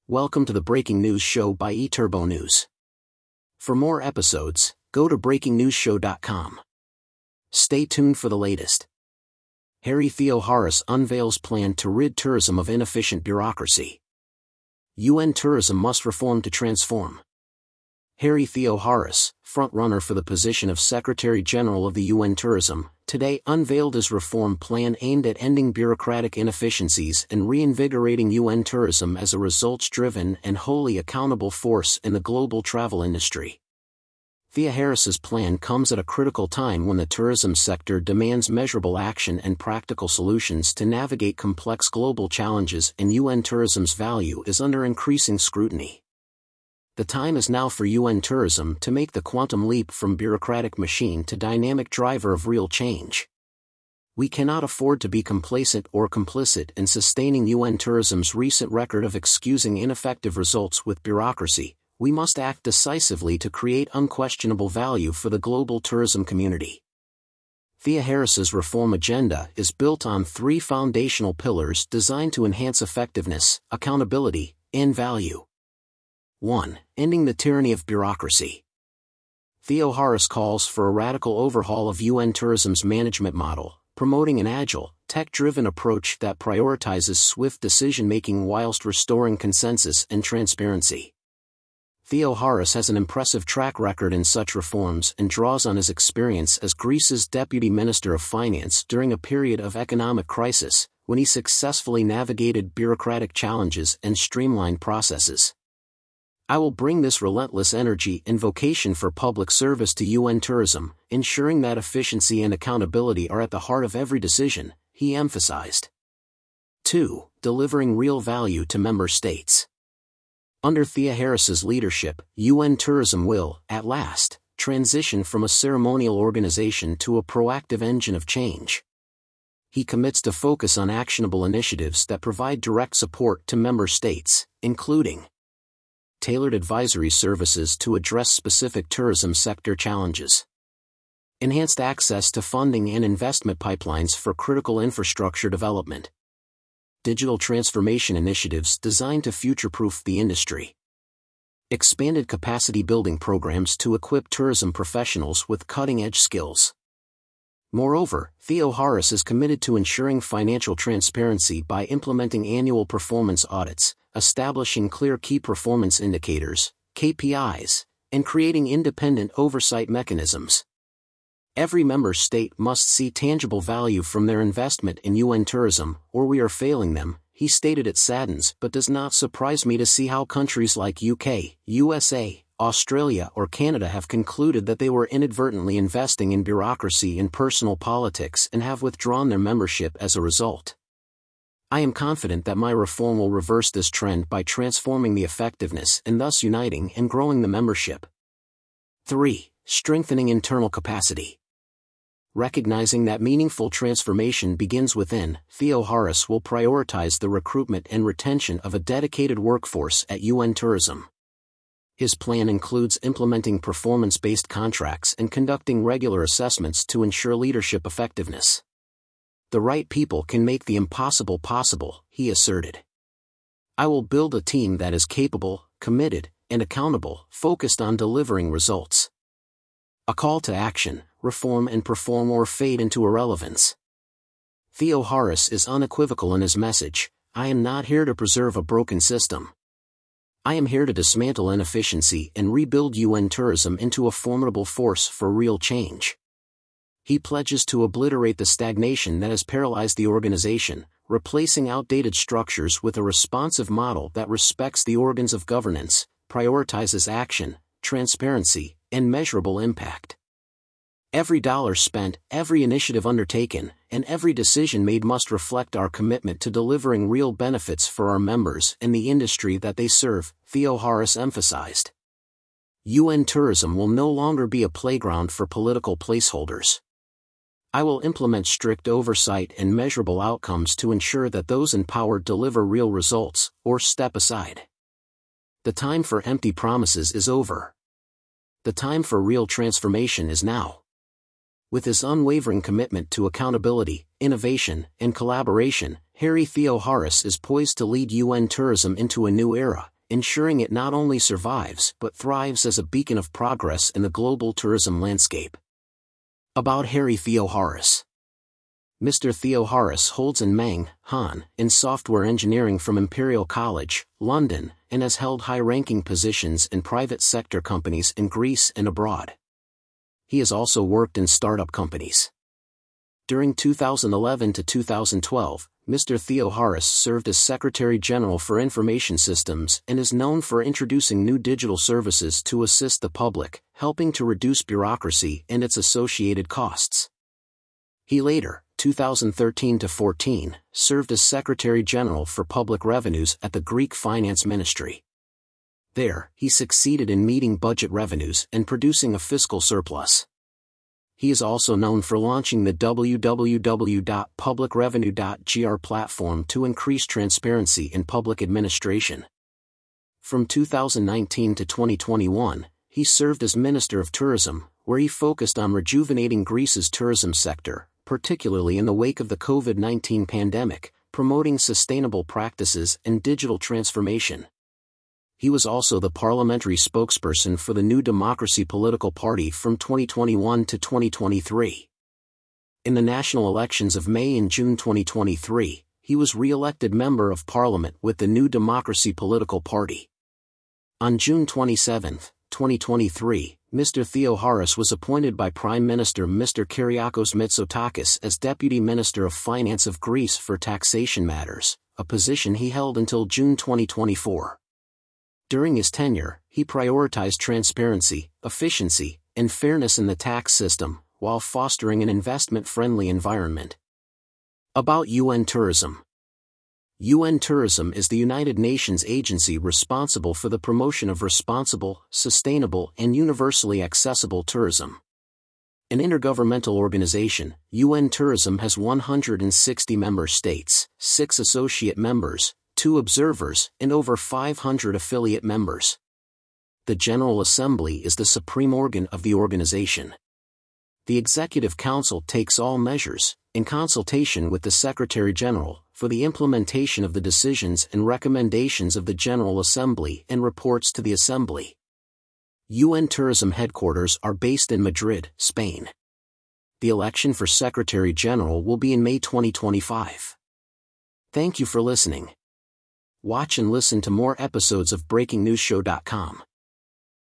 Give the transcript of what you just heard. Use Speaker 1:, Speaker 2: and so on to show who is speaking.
Speaker 1: Welcome to the Breaking News Show by eTurbo News. For more episodes, go to breakingnewsshow.com. Stay tuned for the latest. Harry Theoharis unveils plan to rid tourism of inefficient bureaucracy. UN tourism must reform to transform. Harry Theoharis, frontrunner for the position of Secretary-General of the UN Tourism, today unveiled his reform plan aimed at ending bureaucratic inefficiencies and reinvigorating UN tourism as a results-driven and wholly accountable force in the global travel industry. Theoharis's plan comes at a critical time when the tourism sector demands measurable action and practical solutions to navigate complex global challenges, and UN tourism's value is under increasing scrutiny. The time is now for UN tourism to make the quantum leap from bureaucratic machine to dynamic driver of real change. We cannot afford to be complacent or complicit in sustaining UN tourism's recent record of excusing ineffective results with bureaucracy. We must act decisively to create unquestionable value for the global tourism community. Theoharis's reform agenda is built on three foundational pillars designed to enhance effectiveness, accountability, and value. 1. Ending the tyranny of bureaucracy. Theoharis calls for a radical overhaul of UN tourism's management model, promoting an agile, tech-driven approach that prioritizes swift decision-making whilst restoring consensus and transparency. Theoharis has an impressive track record in such reforms and draws on his experience as Greece's Deputy Minister of Finance during a period of economic crisis, when he successfully navigated bureaucratic challenges and streamlined processes. I will bring this relentless energy and vocation for public service to UN tourism, ensuring that efficiency and accountability are at the heart of every decision, he emphasized. 2. Delivering real value to member states. Under Theoharis's leadership, UN tourism will, at last, transition from a ceremonial organization to a proactive engine of change. He commits to focus on actionable initiatives that provide direct support to member states, including tailored advisory services to address specific tourism sector challenges, enhanced access to funding and investment pipelines for critical infrastructure development, digital transformation initiatives designed to future-proof the industry, expanded capacity-building programs to equip tourism professionals with cutting-edge skills. Moreover, Theoharis is committed to ensuring financial transparency by implementing annual performance audits, establishing clear key performance indicators, KPIs, and creating independent oversight mechanisms. Every member state must see tangible value from their investment in UN tourism, or we are failing them, he stated. It saddens but does not surprise me to see how countries like UK, USA, Australia or Canada have concluded that they were inadvertently investing in bureaucracy and personal politics and have withdrawn their membership as a result. I am confident that my reform will reverse this trend by transforming the effectiveness and thus uniting and growing the membership. 3. Strengthening internal capacity. Recognizing that meaningful transformation begins within, Theoharis will prioritize the recruitment and retention of a dedicated workforce at UN tourism. His plan includes implementing performance-based contracts and conducting regular assessments to ensure leadership effectiveness. The right people can make the impossible possible, he asserted. I will build a team that is capable, committed, and accountable, focused on delivering results. A call to action: reform and perform or fade into irrelevance. Theoharis is unequivocal in his message: I am not here to preserve a broken system. I am here to dismantle inefficiency and rebuild UN tourism into a formidable force for real change. He pledges to obliterate the stagnation that has paralyzed the organization, replacing outdated structures with a responsive model that respects the organs of governance, prioritizes action, transparency, and measurable impact. Every dollar spent, every initiative undertaken, and every decision made must reflect our commitment to delivering real benefits for our members and the industry that they serve, Theoharis emphasized. UN tourism will no longer be a playground for political placeholders. I will implement strict oversight and measurable outcomes to ensure that those in power deliver real results, or step aside. The time for empty promises is over. The time for real transformation is now. With his unwavering commitment to accountability, innovation, and collaboration, Harry Theoharis is poised to lead UN tourism into a new era, ensuring it not only survives but thrives as a beacon of progress in the global tourism landscape. About Harry Theoharis. Mr. Theoharis holds an M.Eng. in software engineering from Imperial College, London, and has held high-ranking positions in private sector companies in Greece and abroad. He has also worked in startup companies. During 2011 to 2012, Mr. Theoharis served as Secretary General for Information Systems and is known for introducing new digital services to assist the public, helping to reduce bureaucracy and its associated costs. He later, 2013 to 14, served as Secretary General for Public Revenues at the Greek Finance Ministry. There, he succeeded in meeting budget revenues and producing a fiscal surplus. He is also known for launching the www.publicrevenue.gr platform to increase transparency in public administration. From 2019 to 2021, he served as Minister of Tourism, where he focused on rejuvenating Greece's tourism sector, particularly in the wake of the COVID-19 pandemic, promoting sustainable practices and digital transformation. He was also the parliamentary spokesperson for the New Democracy political party from 2021 to 2023. In the national elections of May and June 2023, he was re-elected Member of Parliament with the New Democracy political party. On June 27, 2023, Mr. Theoharis was appointed by Prime Minister Mr. Kyriakos Mitsotakis as Deputy Minister of Finance of Greece for taxation matters, a position he held until June 2024. During his tenure, he prioritized transparency, efficiency, and fairness in the tax system, while fostering an investment-friendly environment. About UN Tourism. UN Tourism is the United Nations agency responsible for the promotion of responsible, sustainable, and universally accessible tourism. An intergovernmental organization, UN Tourism has 160 member states, 6 associate members, 2 observers, and over 500 affiliate members. The General Assembly is the supreme organ of the organization. The Executive Council takes all measures, in consultation with the Secretary General, for the implementation of the decisions and recommendations of the General Assembly and reports to the Assembly. UN Tourism headquarters are based in Madrid, Spain. The election for Secretary General will be in May 2025. Thank you for listening. Watch and listen to more episodes of BreakingNewsShow.com.